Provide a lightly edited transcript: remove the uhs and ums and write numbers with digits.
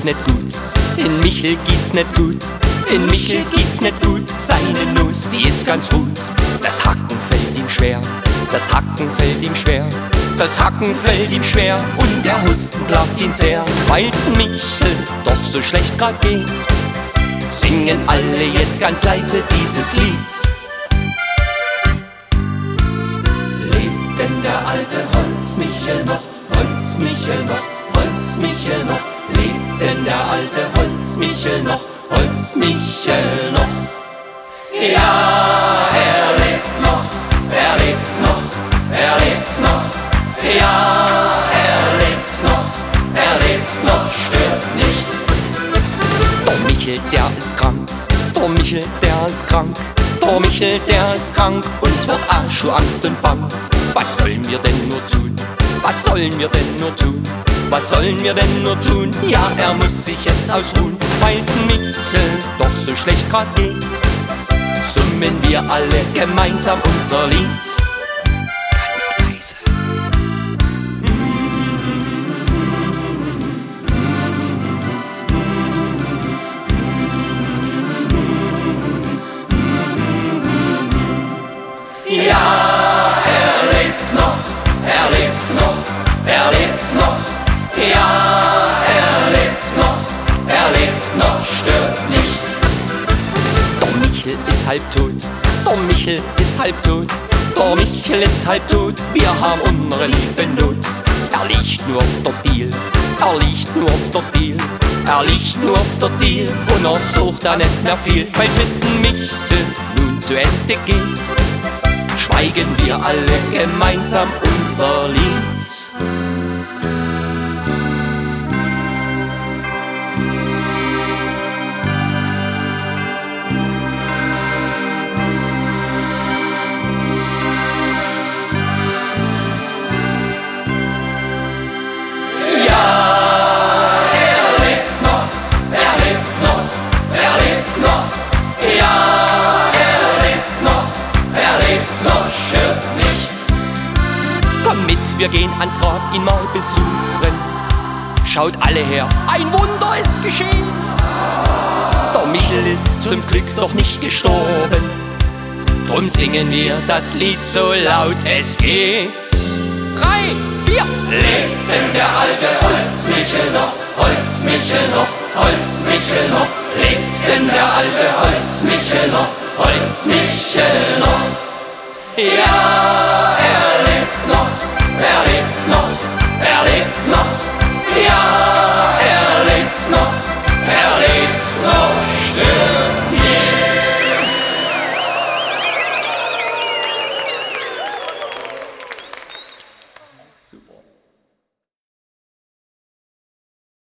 geht's nicht gut, in Michel geht's nicht gut, in Michel geht's nicht gut, seine Nuss, die ist ganz gut. Das Hacken fällt ihm schwer, das Hacken fällt ihm schwer, das Hacken fällt ihm schwer und der Husten plagt ihn sehr. Weil's Michel doch so schlecht grad geht, singen alle jetzt ganz leise dieses Lied. Lebt denn der alte Holzmichel noch, Holzmichel noch, Holzmichel noch? Lebt denn der alte Holzmichel noch, Holzmichel noch? Ja, er lebt noch, er lebt noch, er lebt noch. Ja, er lebt noch, stirbt nicht. Der Michel, der ist krank, der Michel, der ist krank, der Michel, der ist krank, uns wird auch schon Angst und Bang. Was sollen wir denn nur tun? Was sollen wir denn nur tun? Was sollen wir denn nur tun? Ja, er muss sich jetzt ausruhen, weil's Michel doch so schlecht grad geht. Summen wir alle gemeinsam unser Lied. Ganz leise. Ja, er lebt noch, er lebt noch, er lebt noch. Ja, er lebt noch, stirbt nicht. Der Michel ist halb tot, der Michel ist halb tot, der Michel ist halb tot, wir haben unsere liebe Not. Er liegt nur auf der Diel, er liegt nur auf der Diel, er liegt nur auf der Diel und er sucht da nicht mehr viel, weil's mit dem Michel nun zu Ende geht. Schweigen wir alle gemeinsam unser Lied. Komm mit, wir gehen ans Grab, ihn mal besuchen. Schaut alle her, ein Wunder ist geschehen. Der Michel ist zum Glück doch nicht gestorben. Drum singen wir das Lied so laut es geht. 3, 4. Lebt denn der alte Holzmichel noch, Holzmichel noch, Holzmichel noch? Lebt denn der alte Holzmichel noch, Holzmichel noch? Ja.